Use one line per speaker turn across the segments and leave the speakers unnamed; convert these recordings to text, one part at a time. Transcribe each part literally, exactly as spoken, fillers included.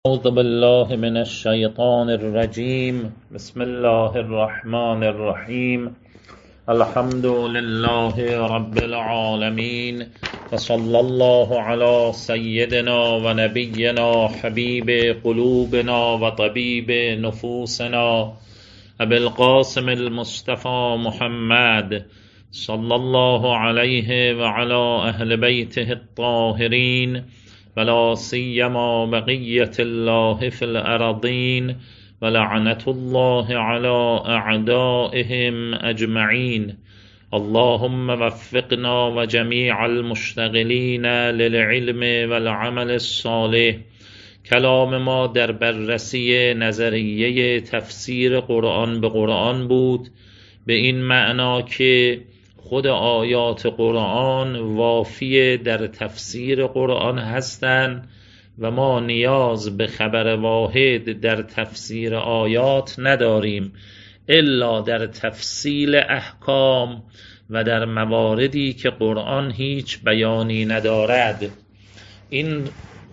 أعوذ بالله من الشيطان الرجيم. بسم الله الرحمن الرحيم. الحمد لله رب العالمين، وصلى الله على سيدنا ونبينا حبيب قلوبنا وطبيب نفوسنا أبي القاسم المصطفى محمد صلى الله عليه وعلى أهل بيته الطاهرين، ولا سيما بقية الله في الأرضين، ولعنة الله على أعدائهم أجمعين. اللهم وفقنا وجميع المشتغلين للعلم والعمل الصالح. کلام ما در بررسی نظریه تفسیر قرآن به قرآن بود، به این معنا که خود آیات قرآن وافی در تفسیر قرآن هستند و ما نیاز به خبر واحد در تفسیر آیات نداریم الا در تفصیل احکام و در مواردی که قرآن هیچ بیانی ندارد. این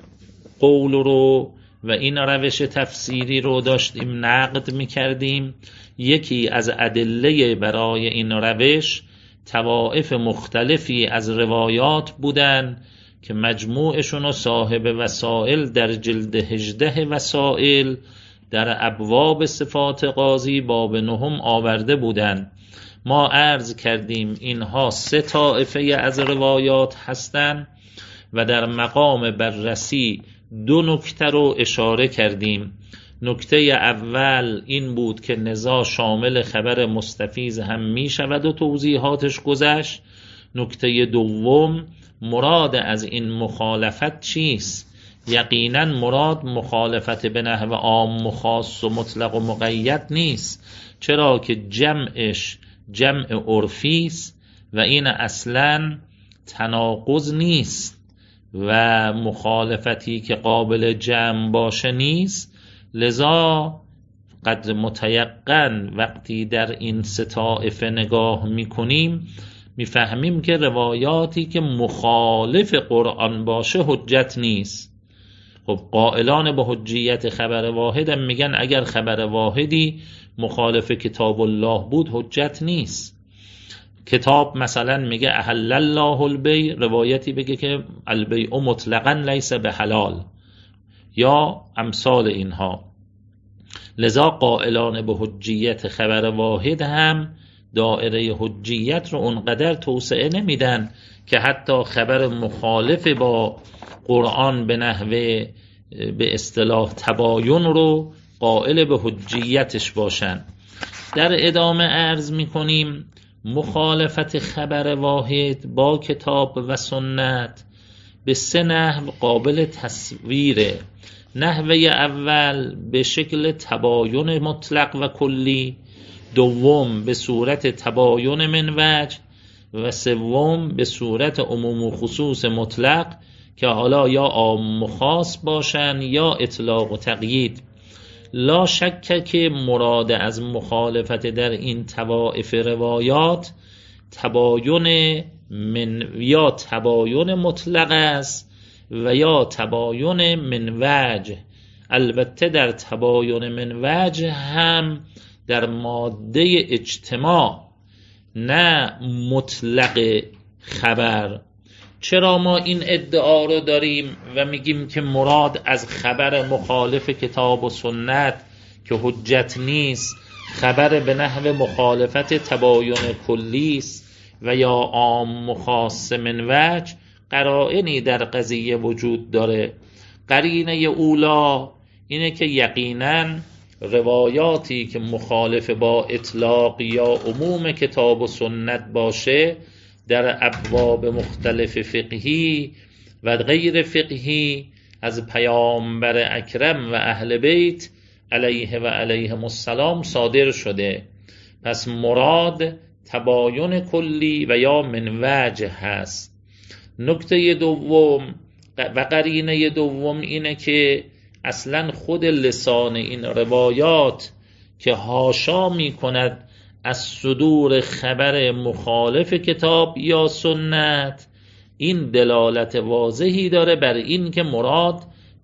قول رو و این روش تفسیری رو داشتیم نقد می کردیم. یکی از ادله برای این روش طوائف مختلفی از روایات بودن که مجموعشون و صاحب وسائل در جلد هجده وسائل در ابواب صفات قاضی باب نهم آورده بودن. ما عرض کردیم اینها سه طائفه از روایات هستند و در مقام بررسی دو نکته رو اشاره کردیم. نکته اول این بود که نزاع شامل خبر مستفیض هم می شود و توضیحاتش گذشت. نکته دوم مراد از این مخالفت چیست؟ یقینا مراد مخالفت به نحو عام و خاص و مطلق و مقید نیست، چرا که جمعش جمع عرفی است و این اصلا تناقض نیست و مخالفتی که قابل جمع باشه نیست. لذا قدر متیقن وقتی در این سه طائفه نگاه میکنیم میفهمیم که روایاتی که مخالف قرآن باشه حجت نیست. خب قائلان به حجیت خبر واحد هم میگن اگر خبر واحدی مخالف کتاب الله بود حجت نیست. کتاب مثلا میگه احل الله البیع، روایتی بگه که البیع مطلقا لیس به حلال یا امثال اینها. لذا قائلان به حجیت خبر واحد هم دائره حجیت رو اونقدر توسعه نمیدن که حتی خبر مخالف با قرآن به نحوه به اصطلاح تباین رو قائل به حجیتش باشن. در ادامه عرض میکنیم مخالفت خبر واحد با کتاب و سنت به سه نحو قابل تصویره. نحوه اول به شکل تباین مطلق و کلی، دوم به صورت تباین من وجه و سوم به صورت عموم و خصوص مطلق که حالا یا عام و خاص باشن یا اطلاق و تقیید. لا شک که مراد از مخالفت در این طوائف روایات تباین من یا تباین مطلق است و یا تباین من وجه. البته در تباین من وجه هم در ماده اجتماع نه مطلق خبر. چرا ما این ادعا رو داریم و میگیم که مراد از خبر مخالف کتاب و سنت که حجت نیست خبر به نحو مخالفت تباین کلی است و یا عام خاص من وجه؟ قرائنی در قضیه وجود داره. قرینه اولا اینه که یقیناً روایاتی که مخالف با اطلاق یا عموم کتاب و سنت باشه در ابواب مختلف فقهی و غیر فقهی از پیامبر اکرم و اهل بیت علیه و علیهم السلام صادر شده. پس مراد تباین کلی و یا من وجه هست. نکته دوم و قرینه دوم اینه که اصلا خود لسان این روایات که حاشا می کند از صدور خبر مخالف کتاب یا سنت، این دلالت واضحی داره بر این که مراد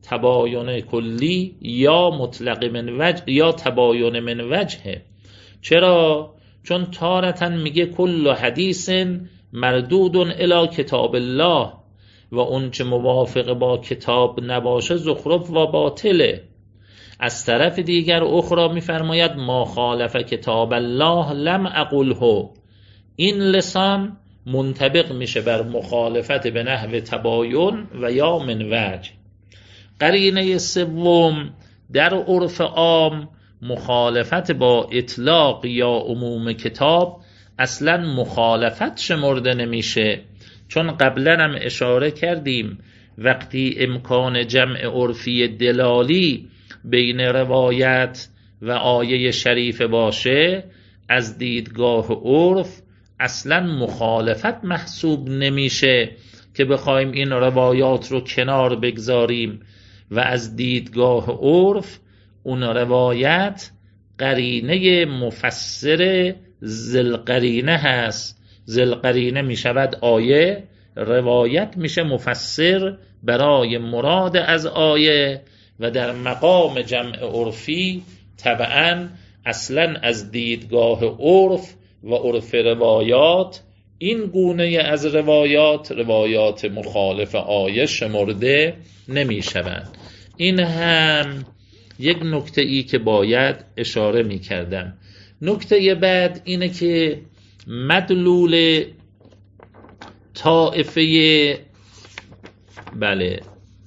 تباین کلی یا مطلق من وجه یا تباین من وجهه. چرا؟ چون تارةً میگه کل حدیث مردود الی کتاب الله و اون چه موافق با کتاب نباشه زخرف و باطله. از طرف دیگر اخرى میفرماید ما خالف کتاب الله لم اقله. این لسان منطبق میشه بر مخالفت به نحو تباین و یا من وجه. قرینه سوم در عرف عام مخالفت با اطلاق یا عموم کتاب اصلا مخالفت شمرده نمیشه، چون قبلا هم اشاره کردیم وقتی امکان جمع عرفی دلالی بین روایت و آیه شریف باشه از دیدگاه عرف اصلا مخالفت محسوب نمیشه که بخوایم این روایات رو کنار بگذاریم و از دیدگاه عرف اون روایت قرینه مفسر ذوالقرینه هست. ذوالقرینه می شود آیه، روایت میشه مفسر برای مراد از آیه و در مقام جمع عرفی طبعا اصلا از دیدگاه عرف و عرف روایات این گونه از روایات روایات مخالف آیه شمرده نمی شوند. این هم یک نکته ای که باید اشاره می کردم. نکته بعد اینه که مدلول طائفه بله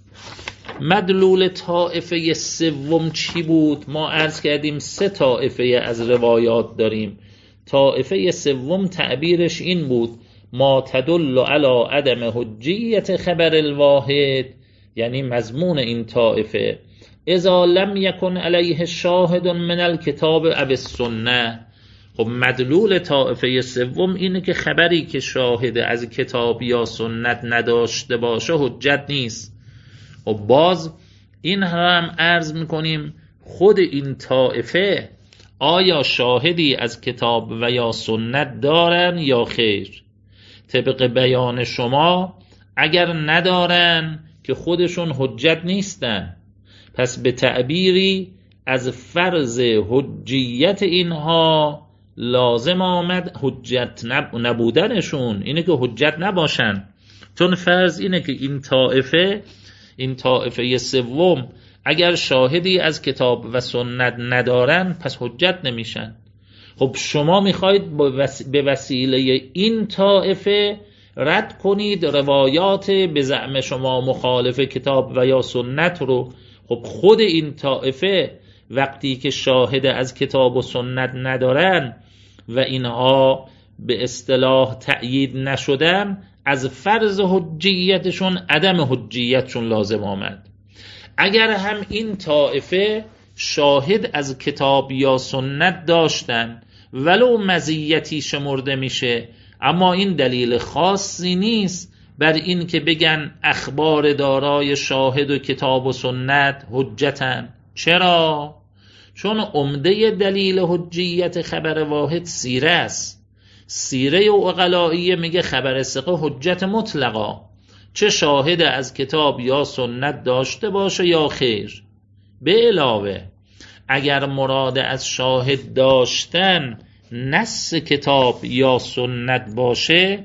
مدلول طائفه سوم چی بود؟ ما عرض کردیم سه طائفه از روایات داریم. طائفه سوم تعبیرش این بود ما تدل علی عدم حجیت خبر الواحد، یعنی مضمون این طائفه اذا لم یکن علیه شاهد من الکتاب او السنه. خب مدلول طائفه سوم اینه که خبری که شاهد از کتاب یا سنت نداشته باشه حجت نیست. و باز این هم عرض میکنیم خود این طائفه آیا شاهدی از کتاب و یا سنت دارن یا خیر؟ طبق بیان شما اگر ندارن که خودشون حجت نیستن، پس به تعبیری از فرض حجیت اینها لازم آمد حجت نبودنشون اینه که حجت نباشن، چون فرض اینه که این طائفه این طائفه سوم اگر شاهدی از کتاب و سنت ندارن پس حجت نمیشن. خب شما میخواید به وسیله این طائفه رد کنید روایات به زعم شما مخالف کتاب و یا سنت رو. خب خود این طائفه وقتی که شاهد از کتاب و سنت ندارن و اینها به اصطلاح تأیید نشدن، از فرض حجیتشون عدم حجیتشون لازم آمد. اگر هم این طائفه شاهد از کتاب یا سنت داشتن ولو مزیتی شمرده میشه، اما این دلیل خاصی نیست بر این که بگن اخبار دارای شاهد و کتاب و سنت حجتن. چرا؟ چون عمده دلیل حجیت خبر واحد سیره است. سیره و عقلائیه میگه خبر ثقه حجت مطلقا، چه شاهد از کتاب یا سنت داشته باشه یا خیر. به علاوه اگر مراد از شاهد داشتن نص کتاب یا سنت باشه،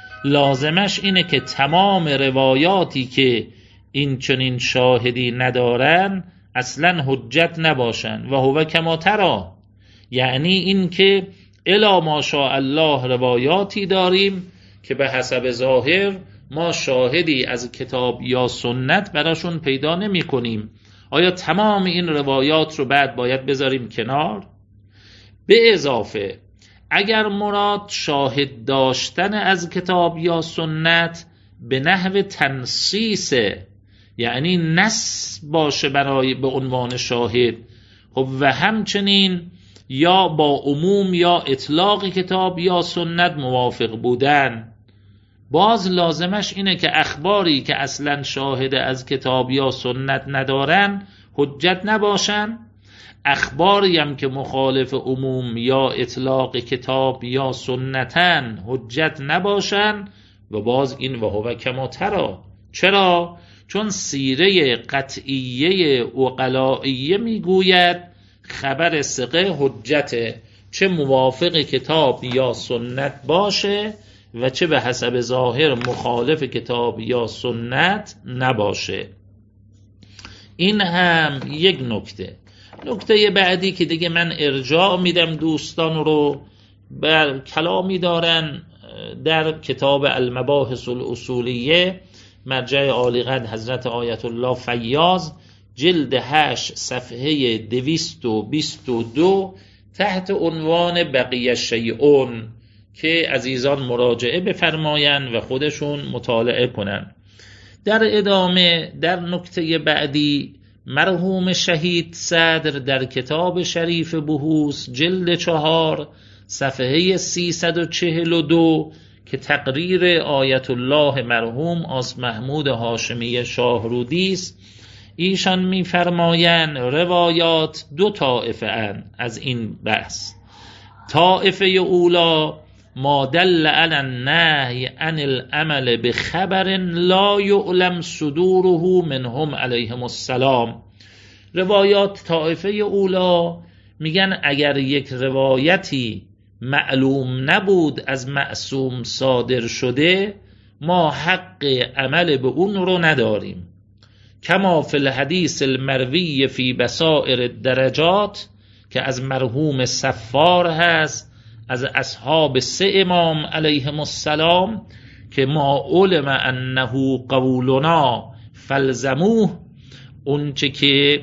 لازمش اینه که تمام روایاتی که این چنین شاهدی ندارن اصلا حجت نباشن. و هو کما تری، یعنی این که الا ماشاء الله روایاتی داریم که به حسب ظاهر ما شاهدی از کتاب یا سنت براشون پیدا نمی کنیم. آیا تمام این روایات رو بعد باید بذاریم کنار؟ به اضافه اگر مراد شاهد داشتن از کتاب یا سنت به نحو تنصیص، یعنی نص باشه برای به عنوان شاهد، خب و همچنین یا با عموم یا اطلاق کتاب یا سنت موافق بودن، باز لازمش اینه که اخباری که اصلا شاهد از کتاب یا سنت ندارن حجت نباشن، اخباری هم که مخالف عموم یا اطلاق کتاب یا سنتن حجت نباشن. و باز این و هو کما تری. چرا؟ چون سیره قطعیه عقلائیه میگوید خبر ثقه حجته، چه موافق کتاب یا سنت باشه و چه به حسب ظاهر مخالف کتاب یا سنت نباشه. این هم یک نکته. نکته بعدی که دیگه من ارجاع میدم دوستان رو، بر کلامی دارن در کتاب المباحث الاصولیه مرجع عالیقدر حضرت آیت الله فیاض، جلد هشت صفحه دویست و بیست و دو تحت عنوان بقیه شیئون که عزیزان مراجعه بفرماین و خودشون مطالعه کنن. در ادامه در نکته بعدی مرحوم شهید صدر در کتاب شریف بحوث جلد چهار صفحه سیصد و چهل و دو که تقریر آیت الله مرحوم آس محمود هاشمی شاهرودی است، ایشان می‌فرمایند روایات دو طایفه اند از این بحث. طایفه اولا ما دل علی النهی عن العمل بخبر لا یعلم صدوره منهم علیهم السلام. روایات طایفه اولا میگن اگر یک روایتی معلوم نبود از معصوم صادر شده، ما حق عمل به اون رو نداریم. کما فی الحدیث المروی فی بصائر الدرجات که از مرحوم صفار هست از اصحاب سه امام علیهم السلام که ما علم انه قولنا فلزموه، اون چه که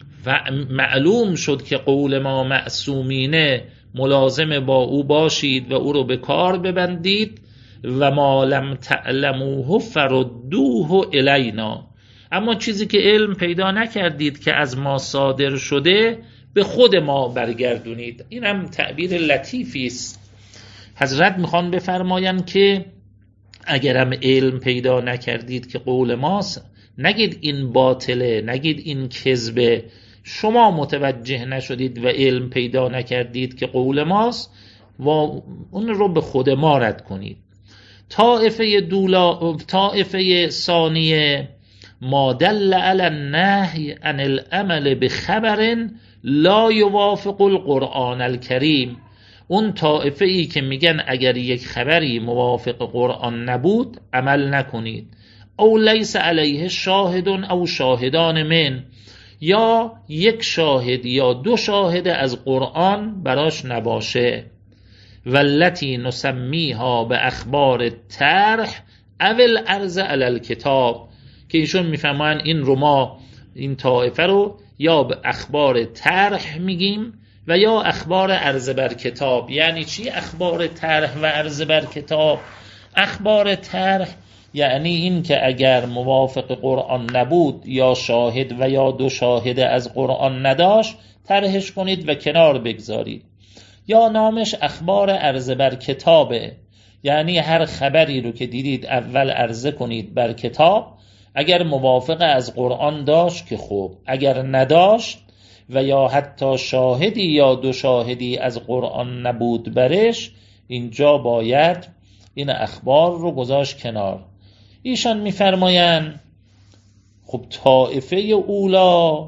معلوم شد که قول ما معصومینه ملازم با او باشید و او رو به کار ببندید، و ما لم تعلموه فردوه الینا، اما چیزی که علم پیدا نکردید که از ما صادر شده به خود ما برگردونید. این هم تعبیر لطیفی است. حضرت میخوان بفرمایند که اگرم علم پیدا نکردید که قول ماست، نگید این باطله، نگید این کذبه، شما متوجه نشدید و علم پیدا نکردید که قول ماست و اون رو به خود ما رد کنید. طائفه دولا طائفه ثانیه ما دل علی النهی عن العمل بخبر لا یوافق القرآن الکریم، اون طائفه ای که میگن اگر یک خبری موافق قرآن نبود عمل نکنید. او لیس علیه شاهد او شاهدان من، یا یک شاهد یا دو شاهد از قرآن براش نباشه. والتی نسمیها به اخبار طرح اول عرض علی الکتاب، که ایشون میفهمن این رو ما این طائفه رو یا به اخبار طرح میگیم و یا اخبار عرض بر کتاب. یعنی چی اخبار طرح و عرض بر کتاب؟ اخبار طرح یعنی این که اگر موافق قرآن نبود یا شاهد و یا دو شاهد از قرآن نداشت طرحش کنید و کنار بگذارید. یا نامش اخبار عرض بر کتابه، یعنی هر خبری رو که دیدید اول عرضه کنید بر کتاب، اگر موافق از قرآن داشت که خوب، اگر نداشت و یا حتی شاهدی یا دو شاهدی از قرآن نبود برش، اینجا باید این اخبار رو گذاشت کنار. ایشان میفرمایند خب طائفه اولا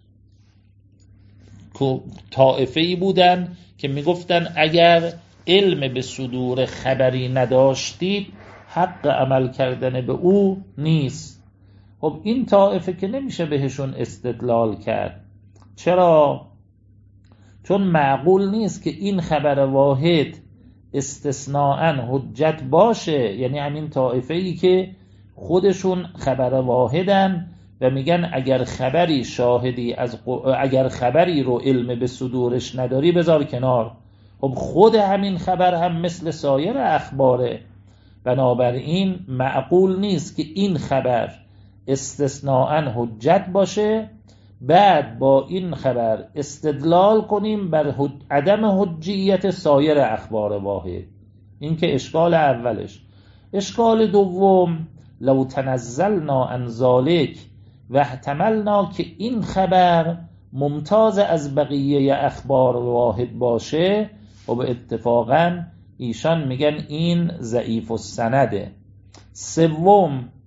طائفه‌ای بودن که میگفتن اگر علم به صدور خبری نداشتید حق عمل کردن به او نیست. خب این طائفه که نمیشه بهشون استدلال کرد. چرا؟ چون معقول نیست که این خبر واحد استثناءً حجت باشه. یعنی همین طائفه‌ای که خودشون خبر واحدن و میگن اگر خبری شاهدی از اگر خبری رو علم به صدورش نداری بذار کنار. خب خود همین خبر هم مثل سایر اخباره، بنابراین معقول نیست که این خبر استثناءً حجت باشه بعد با این خبر استدلال کنیم بر عدم حجیت سایر اخبار واحد. این که اشکال اولش. اشکال دوم لو تنزلنا عن ذلک و احتملنا که این خبر ممتاز از بقیه اخبار واحد باشه، و به اتفاقا ایشان میگن این ضعیف السنده. سوم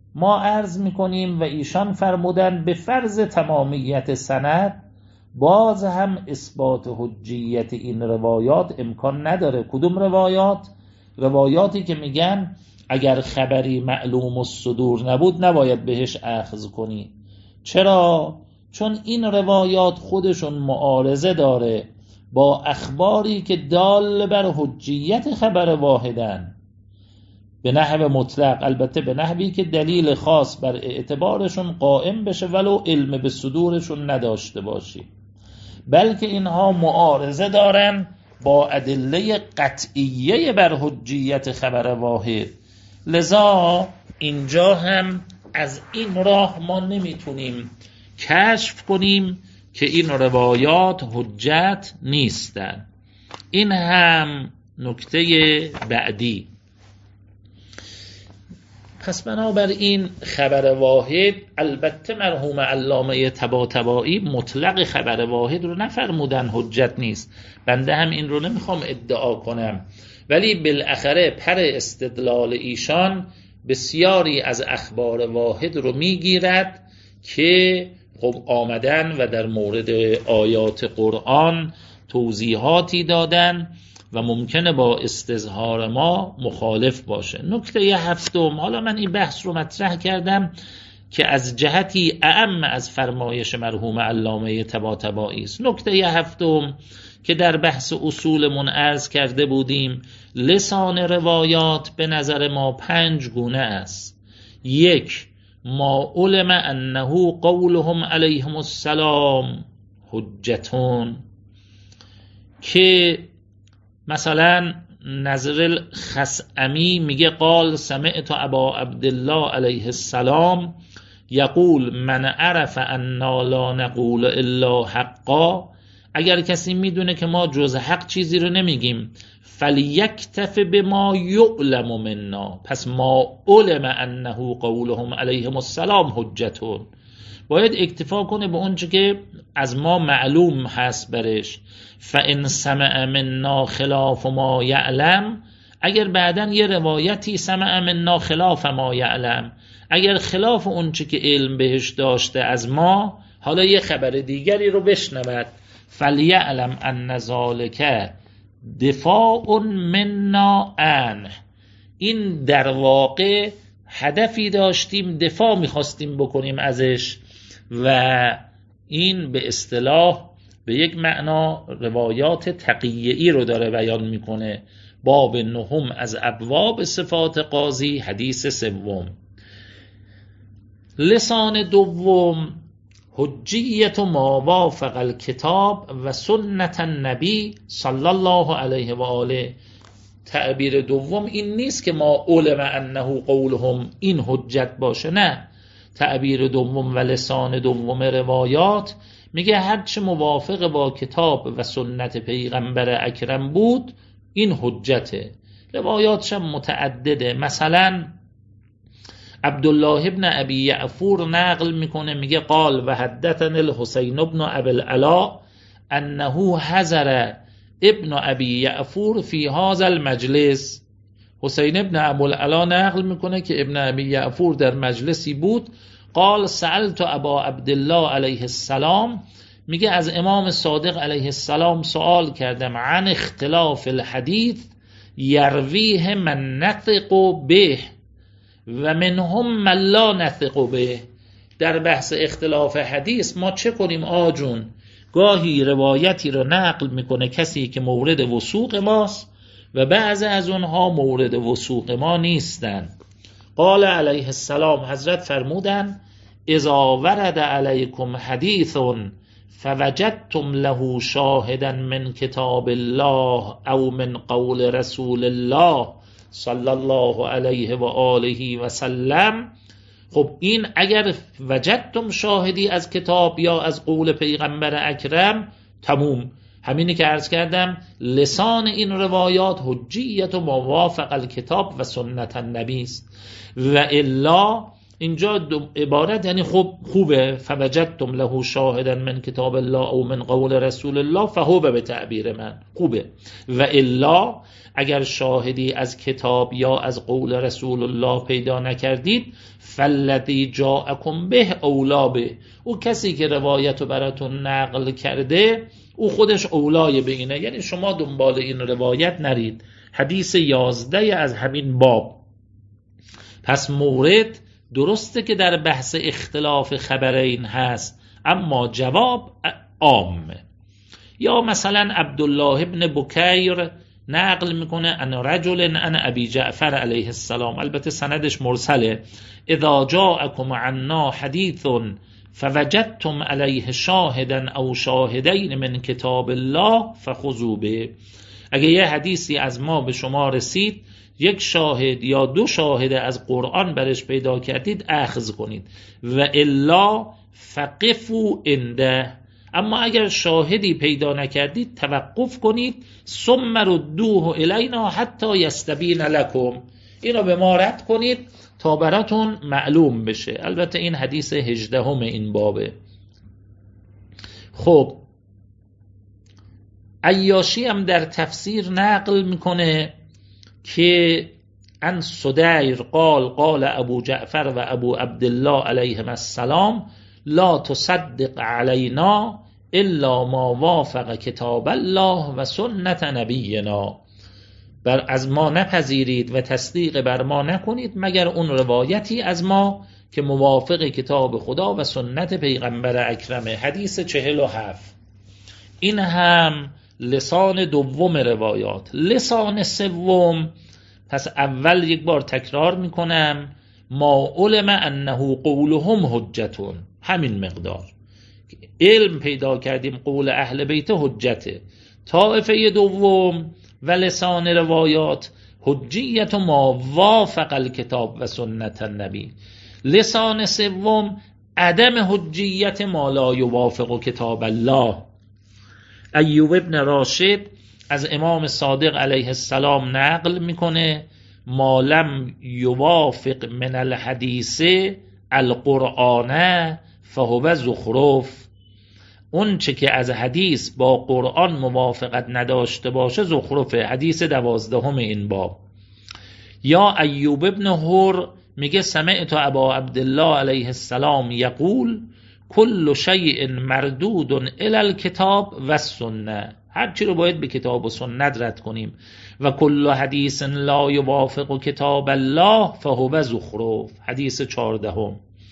ما عرض میکنیم و ایشان فرمودن به فرض تمامیت سند باز هم اثبات حجیت این روایات امکان نداره. کدوم روایات؟ روایاتی که میگن اگر خبری معلوم الصدور نبود نباید بهش اخذ کنی. چرا؟ چون این روایات خودشون معارضه داره با اخباری که دال بر حجیت خبر واحدن به نحو مطلق، البته به نحوی که دلیل خاص بر اعتبارشون قائم بشه ولو علم به صدورشون نداشته باشی، بلکه اینها معارضه دارن با ادله قطعیه بر حجیت خبر واحد. لذا اینجا هم از این راه ما نمیتونیم کشف کنیم که این روایات حجت نیستن. این هم نکته بعدی. پس بنابراین خبر واحد، البته مرحوم علامه طباطبایی مطلق خبر واحد رو نفرمودن حجت نیست، بنده هم این رو نمیخوام ادعا کنم، ولی بالاخره پر استدلال ایشان بسیاری از اخبار واحد رو میگیرد که خب آمدن و در مورد آیات قرآن توضیحاتی دادن و ممکنه با استظهار ما مخالف باشه. نکته هفتم، حالا من این بحث رو مطرح کردم که از جهتی اعم از فرمایش مرحوم علامه طباطبایی است. نکته هفتم که در بحث اصولمون عرض کرده بودیم، لسان روایات به نظر ما پنج گونه است. یک، ما علم انه قولهم علیهم السلام حجتون، که مثلا نظر الخثعمی میگه قال سمعت ابا عبدالله علیه السلام یقول من عرف انا لا نقول الا حقا، اگر کسی میدونه که ما جز حق چیزی رو نمیگیم فلیکتف بما یعلم منا، پس ما علم انه قولهم علیهم السلام حجتون، باید اکتفا کنه به اونچه که از ما معلوم هست برش. فان سمع منا خلاف ما یعلم، اگر بعدن یه روایتی سمع منا خلاف ما یعلم، اگر خلاف اونچه که علم بهش داشته از ما، حالا یه خبر دیگری رو بشنود، فلیعلم ان ذالک دفاع منا عنه، این در واقع هدفی داشتیم، دفاع میخواستیم بکنیم ازش، و این به اصطلاح به یک معنا روایات تقیه‌ای رو داره بیان میکنه. باب نهم از ابواب صفات قاضی، حدیث سوم. لسان دوم، حجیت ما وافق الکتاب و سنت النبی صلی الله علیه و آله. تعبیر دوم این نیست که ما علم انه قولهم این حجت باشه، نه، تعبیر دوم و لسان دوم روایات میگه هرچه موافق با کتاب و سنت پیغمبر اکرم بود این حجته. روایاتش هم متعدده. مثلا عبدالله ابن ابی یعفور نقل میکنه، میگه قال و حدثنا الحسین ابن ابی العلا انه حضر ابن ابی یعفور فی هذا المجلس. حسین ابن ابی العلا نقل میکنه که ابن ابی یعفور در مجلسی بود. قال سألت ابا عبدالله علیه السلام، میگه از امام صادق علیه السلام سوال کردم، عن اختلاف الحدیث یرویه من نثق به و منهم من لا نثق به، در بحث اختلاف حدیث ما چه کنیم آجون؟ گاهی روایتی رو نقل میکنه کسی که مورد وثوق ماست و بعضی از اونها مورد وثوق ما نیستن. قال علیه السلام، حضرت فرمودن اذا ورد علیکم حدیث فوجدتم له شاهدا من کتاب الله او من قول رسول الله صلی الله علیه و آله و سلم. خب این اگر وجدتم شاهدی از کتاب یا از قول پیغمبر اکرم، تموم. همینی که عرض کردم، لسان این روایات حجیت و موافق الکتاب و سنت النبی است. و الا اینجا عبارت یعنی خب خوبه، فوجدتم له شاهدا من کتاب الله او من قول رسول الله فهو به تعبیر من خوبه، و الا اگر شاهدی از کتاب یا از قول رسول الله پیدا نکردید فالذی جاءکم به اولا به، او کسی که روایت رو براتون نقل کرده او خودش اولای به اینه، یعنی شما دنبال این روایت نرید. حدیث یازده از همین باب. پس مورد درسته که در بحث اختلاف خبرین هست، اما جواب عامه. یا مثلا عبدالله ابن بکیر نقل میکنه ان رجل ان ابی جعفر علیه السلام، البته سندش مرسله، اذا جاءکم عنا حدیث فوجدتم علیه شاهدا او شاهدین من کتاب الله فخذوا به، اگه یه حدیثی از ما به شما رسید یک شاهد یا دو شاهد از قرآن برش پیدا کردید اخذ کنید، و الا فقفوا عنده، اما اگر شاهدی پیدا نکردید توقف کنید، ثم ردوه الینا حتی یستبین لکم، اینو به ما رد کنید تا براتون معلوم بشه. البته این حدیث هجدهم این بابه. خب عیاشی هم در تفسیر نقل میکنه که ان صدیر قال قال ابو جعفر و ابو عبدالله علیهم السلام لا تصدق علینا الا ما وافق کتاب الله و سنت نبینا، بر از ما نپذیرید و تصدیق بر ما نکنید مگر اون روایتی از ما که موافق کتاب خدا و سنت پیغمبر اکرمه. حدیث چهل و هفت. این هم لسان دوم روایات. لسان سوم، پس اول یک بار تکرار میکنم، ما علم انه قولهم حجتون، همین مقدار علم پیدا کردیم قول اهل بیت حجته. طائفه دوم و لسان روایات حجیت ما وافق الکتاب و سنت النبی. لسان سوم عدم حجیت ما لا یوافق کتاب الله. ایوب ابن راشد از امام صادق علیه السلام نقل میکنه ما لم یوافق من الحدیث القرآن فهو زخرف، اون چه که از حدیث با قرآن موافقت نداشته باشه زخرفه. حدیث دوازدهم این باب. یا ایوب ابن هر میگه سمعت ابا عبدالله علیه السلام یقول کل شیء مردود الی الکتاب و السنه، هر چی رو باید به کتاب و سنت رد کنیم، و کل حدیث لا یوافق کتاب الله فهو زخرف. حدیث چهاردهم.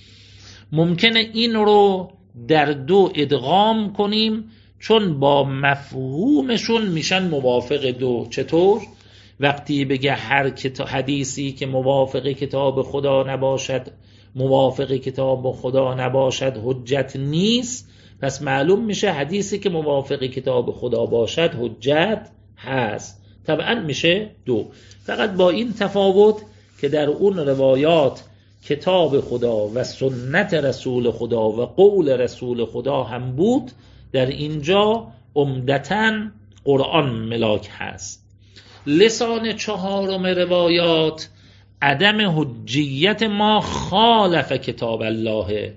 ممکنه این رو در دو ادغام کنیم چون با مفهومشون میشن موافق دو. چطور؟ وقتی بگه هر حدیثی که موافق کتاب خدا نباشد موافق کتاب خدا نباشد حجت نیست، پس معلوم میشه حدیثی که موافق کتاب خدا باشد حجت هست. طبعا میشه دو، فقط با این تفاوت که در اون روایات کتاب خدا و سنت رسول خدا و قول رسول خدا هم بود، در اینجا عمدتاً قرآن ملاک هست. لسان چهارم روایات عدم حجیت ما خالف کتاب الله.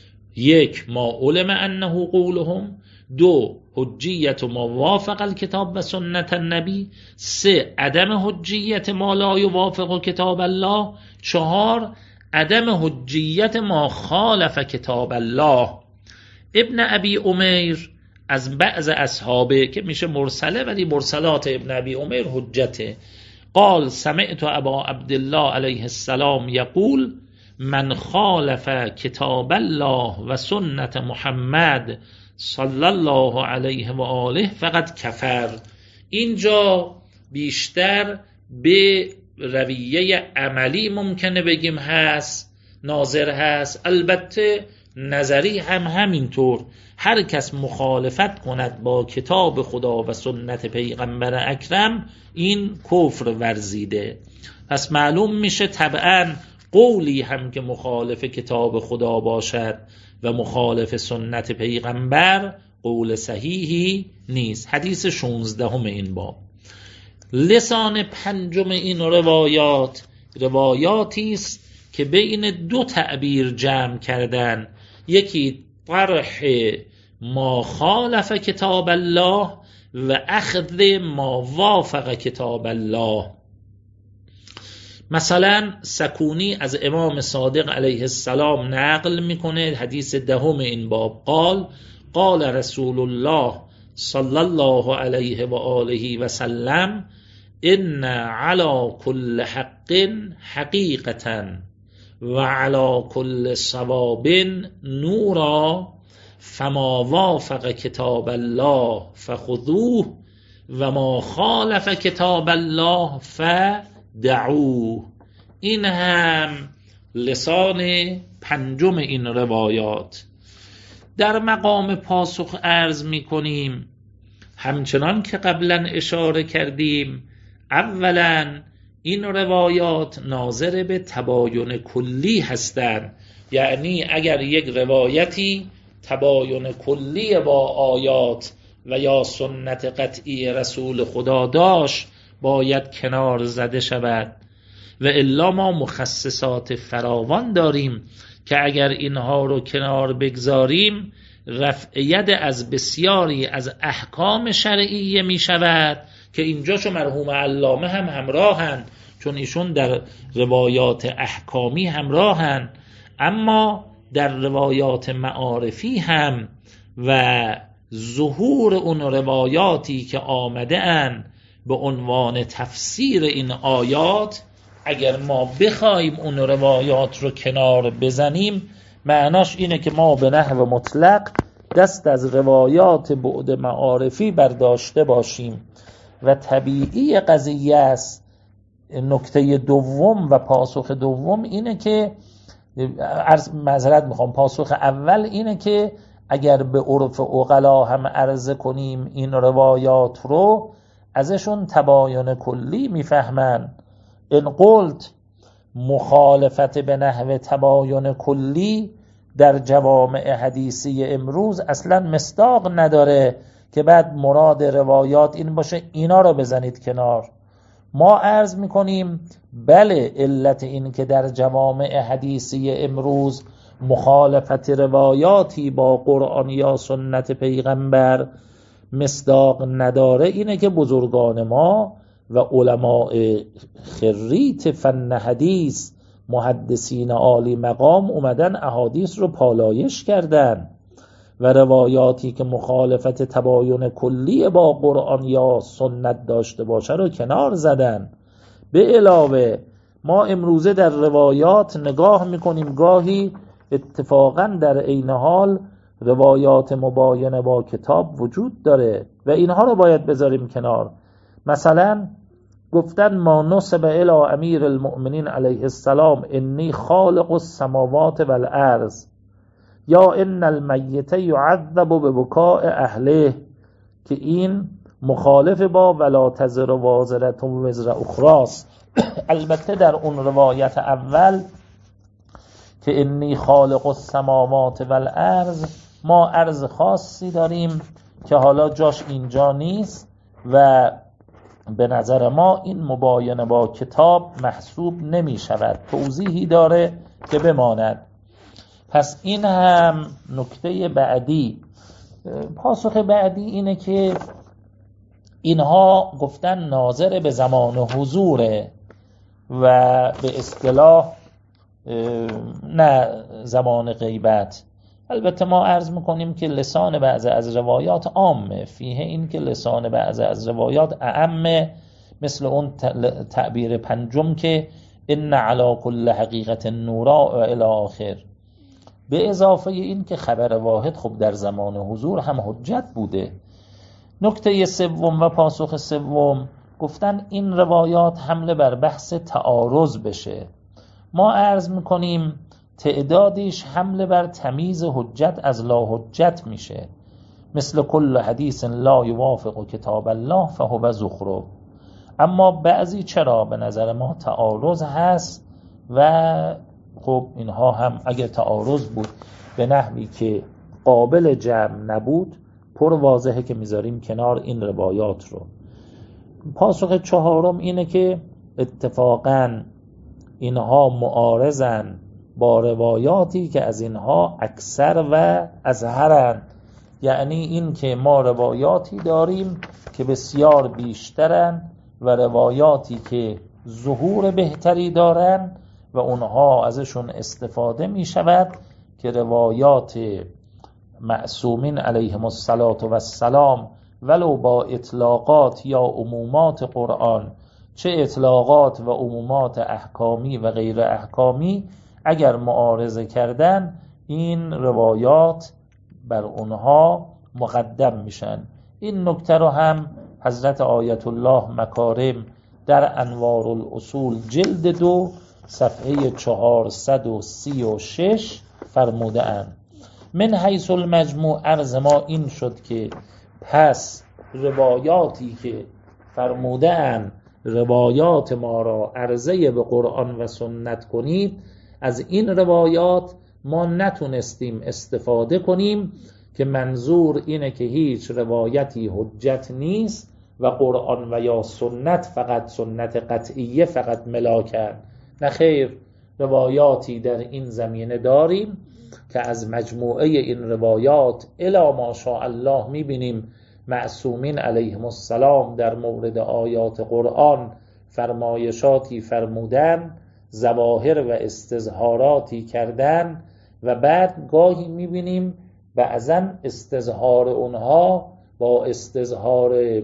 یک، ما علم انه قولهم. دو، حجیت ما وافق الکتاب و سنت النبی. سه، عدم حجیت ما لا یوافق کتاب الله. چهار، عدم حجیت ما خالف کتاب الله. ابن ابی امیر از بعض اصحابه که میشه مرسله، ولی مرسلات ابن ابی امیر حجته، قال سمعت ابا عبدالله علیه السلام یقول من خالف کتاب الله و سنت محمد صلی الله علیه و آله فقط کفر. اینجا بیشتر به رویه عملی ممکنه بگیم هست، ناظر هست. البته نظری هم همینطور، هر کس مخالفت کند با کتاب خدا و سنت پیغمبر اکرم این کفر ورزیده. پس معلوم میشه طبعا قولی هم که مخالف کتاب خدا باشد و مخالف سنت پیغمبر قول صحیحی نیست. حدیث شانزدهم این باب. لسان پنجم این روایات روایاتی است که بین دو تعبیر جمع کردن، یکی طرح ما خالف کتاب الله و اخذ ما وافق کتاب الله. مثلا سکونی از امام صادق علیه السلام نقل میکنه، حدیث دهم این باب، قال قال رسول الله صلی الله علیه و آله و سلم ان علی کل حق حقیقتا و علی کل صواب نورا فما وافق کتاب الله فخذوه و ما خالف کتاب الله فدعوه. این هم لسان پنجم این روایات. در مقام پاسخ عرض می کنیم همچنان که قبلا اشاره کردیم، اولا این روایات ناظر به تباین کلی هستند، یعنی اگر یک روایتی تباین کلی با آیات و یا سنت قطعی رسول خدا داشت باید کنار زده شود، و الا ما مخصصات فراوان داریم که اگر اینها رو کنار بگذاریم رفع ید از بسیاری از احکام شرعیه می شود که اینجاشو مرحوم علامه هم همراهن، چون ایشون در روایات احکامی همراهن، اما در روایات معارفی هم و ظهور اون روایاتی که آمده ان به عنوان تفسیر این آیات، اگر ما بخوایم اون روایات رو کنار بزنیم معناش اینه که ما به نحو مطلق دست از روایات بعد معارفی برداشته باشیم و طبیعی قضیه است. نکته دوم و پاسخ دوم اینه که عرض معذرت میخوام پاسخ اول اینه که اگر به عرف عقلا هم عرض کنیم این روایات رو ازشون تباین کلی میفهمن. ان قلت مخالفت به نحو تباین کلی در جوامع حدیثی امروز اصلا مصداق نداره که بعد مراد روایات این باشه اینا رو بزنید کنار. ما عرض میکنیم بله، علت این که در جوامع حدیثی امروز مخالفت روایاتی با قرآن یا سنت پیغمبر مصداق نداره اینه که بزرگان ما و علماء خریت فن حدیث، محدثین عالی مقام اومدن احادیث رو پالایش کردن و روایاتی که مخالفت تباین کلی با قرآن یا سنت داشته باشه رو کنار زدن. به علاوه ما امروزه در روایات نگاه میکنیم گاهی اتفاقا در عین حال روایات مباینه با کتاب وجود داره و اینها رو باید بذاریم کنار. مثلا گفتن ما نسب الی امیر المؤمنین علیه السلام انی خالق السماوات والارض، یا ان المیت یعذب ببکاء اهله، که این مخالف با ولا تزر وازرة وزر اخراست. البته در اون روایت اول که انی خالق السماوات والارض ما عرض خاصی داریم که حالا جاش اینجا نیست و به نظر ما این مباینه با کتاب محسوب نمی شود، توضیحی داره که بماند. پس این هم نکته بعدی. پاسخ بعدی اینه که اینها گفتن ناظر به زمان حضوره و به اصطلاح نه زمان غیبت. البته ما عرض میکنیم که لسان بعض از روایات عامه، فیه این که لسان بعض از روایات اعمه، مثل اون تعبیر پنجم که ان علی کل حقیقت نورا و الی آخر. به اضافه این که خبر واحد خب در زمان حضور هم حجت بوده. نکته سوم و پاسخ سوم گفتن این روایات حمله بر بحث تعارض بشه. ما عرض میکنیم تعدادیش حمله بر تمیز حجت از لا حجت میشه، مثل کل حدیث لا یوافق کتاب الله فهو زخرف. اما بعضی چرا به نظر ما تعارض هست و خب اینها هم اگر تعارض بود به نحوی که قابل جمع نبود پر واضحه که میذاریم کنار این روایات رو. پاسخ چهارم اینه که اتفاقاً اینها معارضن با روایاتی که از اینها اکثر و اظهرن، یعنی این که ما روایاتی داریم که بسیار بیشترن و روایاتی که ظهور بهتری دارن و اونها ازشون استفاده می شود که روایات معصومین علیهم السلام ولو با اطلاقات یا عمومات قرآن، چه اطلاقات و عمومات احکامی و غیر احکامی، اگر معارضه کردن این روایات بر اونها مقدم میشن. این نکته رو هم حضرت آیت الله مکارم در انوار الاصول جلد دو صفحه چهارصد و سی و شش فرموده اند. من حیث المجموع عرض ما این شد که پس روایاتی که فرموده اند روایات ما را عرضه به قرآن و سنت کنید، از این روایات ما نتونستیم استفاده کنیم که منظور اینه که هیچ روایتی حجت نیست و قرآن و یا سنت فقط سنت قطعیه فقط ملاکن. نه خیر، روایاتی در این زمینه داریم که از مجموعه این روایات الی ماشاءالله میبینیم معصومین علیهم السلام در مورد آیات قرآن فرمایشاتی فرمودن، ظواهر و استظهاراتی کردن و بعد گاهی میبینیم بعضا استظهار اونها با استظهار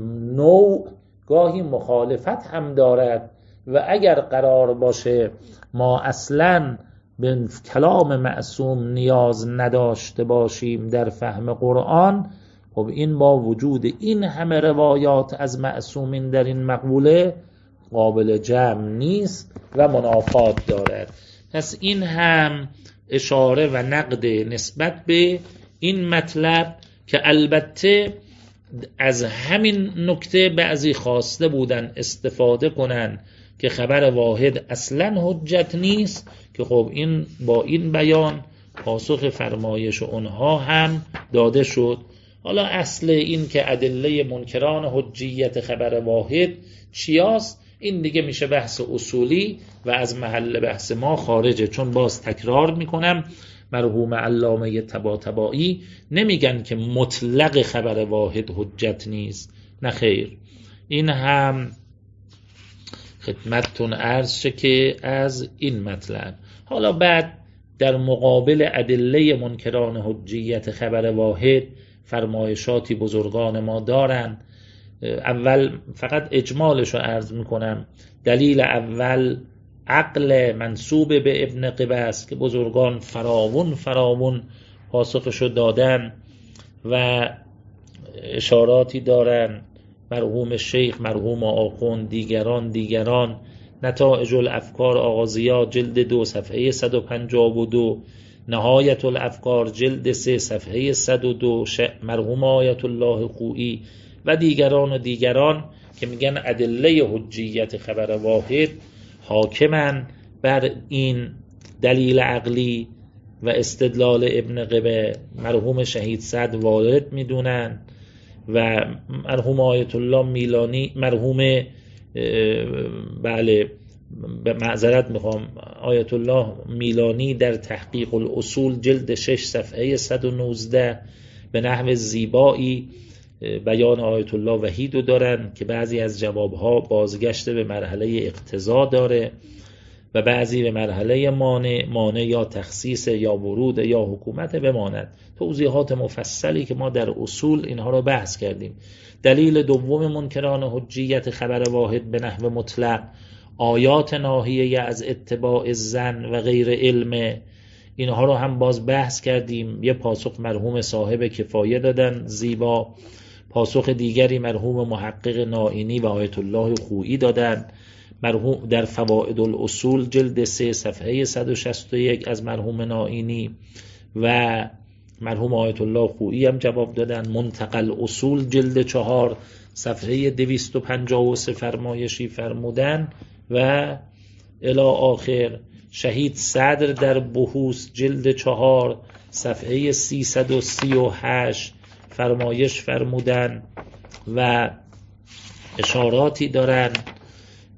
نوع گاهی مخالفت هم دارد و اگر قرار باشه ما اصلاً به کلام معصوم نیاز نداشته باشیم در فهم قرآن، خب این با وجود این همه روایات از معصومین در این مقوله قابل جمع نیست و منافات دارد. پس این هم اشاره و نقد نسبت به این مطلب که البته از همین نکته بعضی خواسته بودن استفاده کنن که خبر واحد اصلا حجت نیست، که خب این با این بیان پاسخ فرمایش اونها هم داده شد. حالا اصل این که ادله منکران حجیت خبر واحد چیاست، این دیگه میشه بحث اصولی و از محل بحث ما خارجه، چون باز تکرار میکنم مرحوم علامه طباطبایی نمیگن که مطلق خبر واحد حجت نیست، نه خیر. این هم خدمتتون عرض شه که از این مطلب. حالا بعد در مقابل ادله منکران حجیت خبر واحد فرمایشاتی بزرگان ما دارن. اول فقط اجمالش رو عرض میکنم. دلیل اول عقل منسوب به ابن قبس که بزرگان فراون فراون پاسخشو دادن و اشاراتی دارن، مرحوم شیخ، مرحوم آخوند، دیگران دیگران. نتائج الافکار آغازیات جلد دو صفحه صد و پنجاه و دو، نهایت الافکار جلد سه صفحه صد و دو، مرحوم آیت الله خویی و دیگران و دیگران که میگن ادله حجیت خبر واحد حاکمن بر این دلیل عقلی و استدلال ابن قبه. مرحوم شهید سعد وارد میدونن و مرحوم آیت الله میلانی، مرحوم بله به معذرت میخوام آیت الله میلانی در تحقیق الاصول جلد شش صفحه صد و نوزده به نحو زیبایی بیان آیت الله وحیدو دارن که بعضی از جوابها بازگشت به مرحله اقتضا داره و بعضی به مرحله مانع، مانع یا تخصیص یا ورود یا حکومت بماند. توضیحات مفصلی که ما در اصول اینها رو بحث کردیم. دلیل دوم منکران حجیت خبر واحد به نحو مطلق آیات ناهیه از اتباع الظن و غیر علم، اینها رو هم باز بحث کردیم. یه پاسخ مرحوم صاحب کفایه دادن زیبا، پاسخ دیگری مرحوم محقق نائینی و آیت الله خویی دادن. مرحوم در فوائد الاصول جلد سه صفحه صد و شصت و یک از مرحوم نائینی و مرحوم آیت الله خویی هم جواب دادن. منتقل اصول جلد چهار صفحه دویست و پنجاه و سه فرمایشی فرمودن و الی آخر. شهید صدر در بحوث جلد چهار صفحه سیصد و سی و هشت فرمایش فرمودن و اشاراتی دارن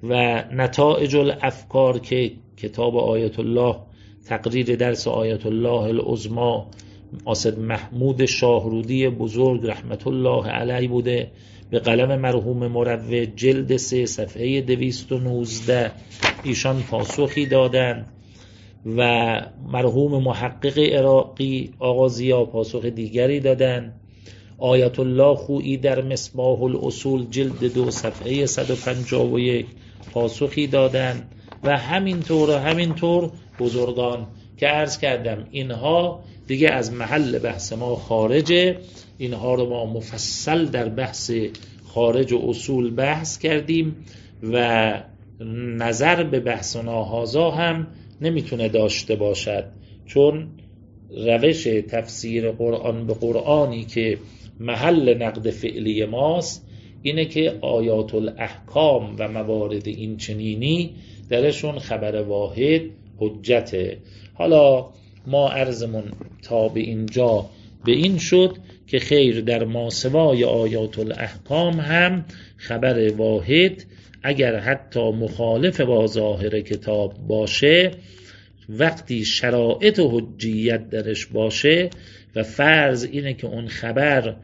و نتائج الافکار که کتاب آیت الله، تقریر درس آیت الله العظمی آسد محمود شاهرودی بزرگ رحمت الله علیه بوده، به قلم مرحوم مروج، جلد سه صفحه دویست و نوزده ایشان پاسخی دادن و مرحوم محقق عراقی آقا ضیا پاسخ دیگری دادن. آیت الله خویی در مصباح الاصول جلد دو صفحه صد و پنجاه و یک پاسخی دادن و همینطور و همینطور بزرگان که عرض کردم اینها دیگه از محل بحث ما خارجه. اینها رو ما مفصل در بحث خارج و اصول بحث کردیم و نظر به بحث ناهازا هم نمیتونه داشته باشد، چون روش تفسیر قرآن به قرآنی که محل نقد فعلی ماست اینه که آیات الاحکام و موارد این چنینی درشون خبر واحد حجته. حالا ما عرضمون تا به اینجا به این شد که خیر در ماسوای آیات الاحکام هم خبر واحد اگر حتی مخالف با ظاهر کتاب باشه، وقتی شرایط حجیت درش باشه و فرض اینه که اون خبر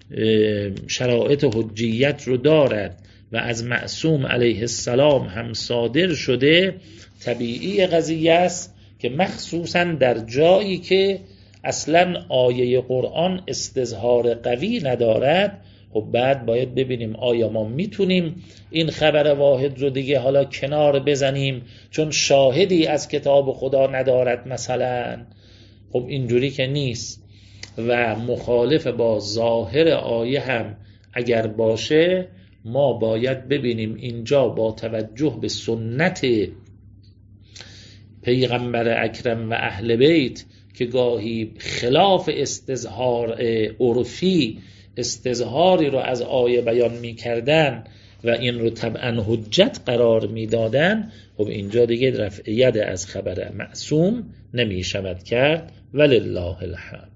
شرایط حجیت رو دارد و از معصوم علیه السلام هم صادر شده، طبیعی قضیه است که مخصوصا در جایی که اصلا آیه قرآن استظهار قوی ندارد، خب بعد باید ببینیم آیا ما میتونیم این خبر واحد رو دیگه حالا کنار بزنیم چون شاهدی از کتاب خدا ندارد مثلا. خب اینجوری که نیست و مخالف با ظاهر آیه هم اگر باشه، ما باید ببینیم اینجا با توجه به سنت پیغمبر اکرم و اهل بیت که گاهی خلاف استظهار عرفی استظهاری رو از آیه بیان می کردن و این رو طبعا حجت قرار می دادن، خب اینجا دیگه رفع ید از خبر معصوم نمی شود کرد. ولله الحمد.